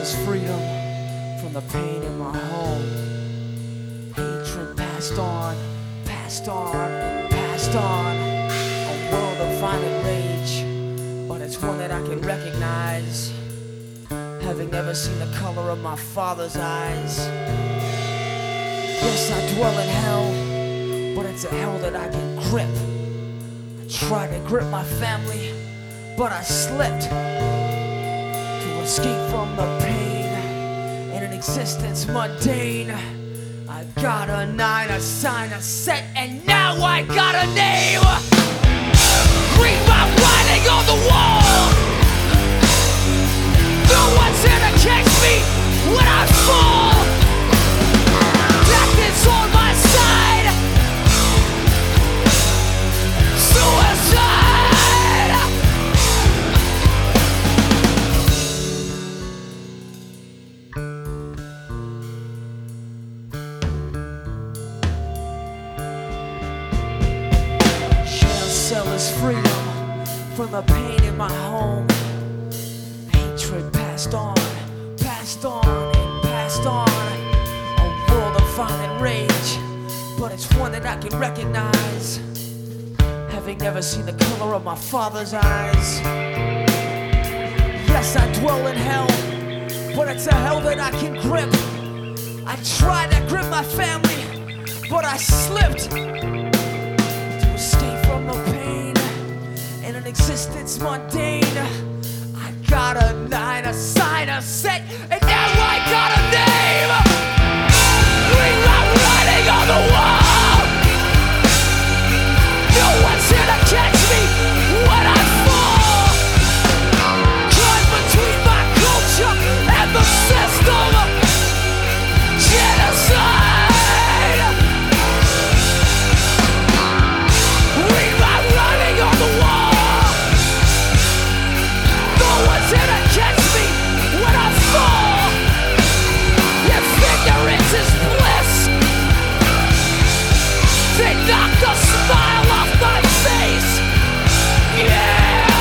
is freedom from the pain in my home. Hatred passed on, passed on, passed on. A world of violent rage, but it's one that I can recognize, having never seen the color of my father's eyes. Yes, I dwell in hell, but it's a hell that I can grip. I tried to grip my family, but I slipped. To escape from the pain in an existence mundane, I got a 9, a sign, a set, and now I got a name. Read my writing on the wall. No one's here to catch me when I fall. Death is on my side. Suicide. Jail cell is freedom from the pain in my home. Hatred passed on, and passed on. A world of violent rage, but it's one that I can recognize, having never seen the color of my father's eyes. Yes, I dwell in hell, but it's a hell that I can grip. I tried to grip my family, but I slipped. To escape from the pain in an existence mundane, I got a 9, a sign, a set, and now I got a name. Read my writing on the wall. No one's here to catch me when I fall. Caught between my culture and the system. Genocide. Read my writing on the wall. No one's here to catch me when I fall. If ignorance is bliss, they knock the smile off my face. Yeah.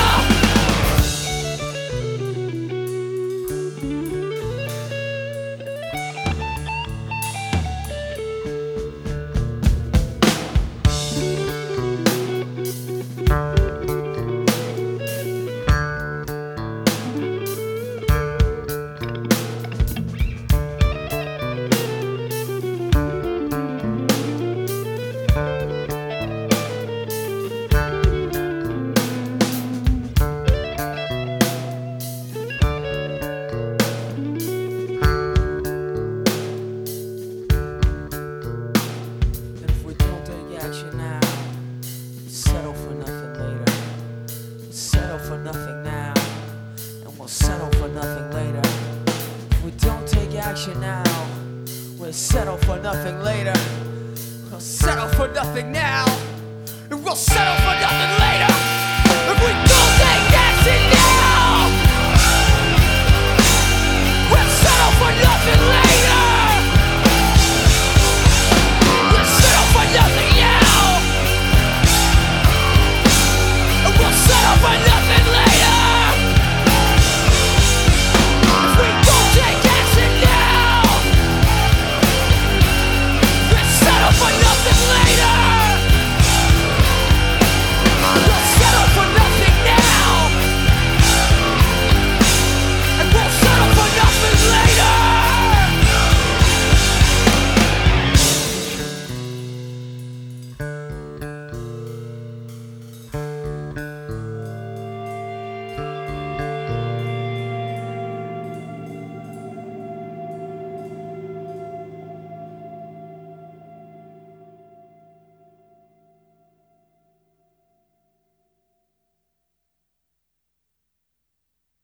Now we'll settle for nothing later. We'll settle for nothing now, and we'll settle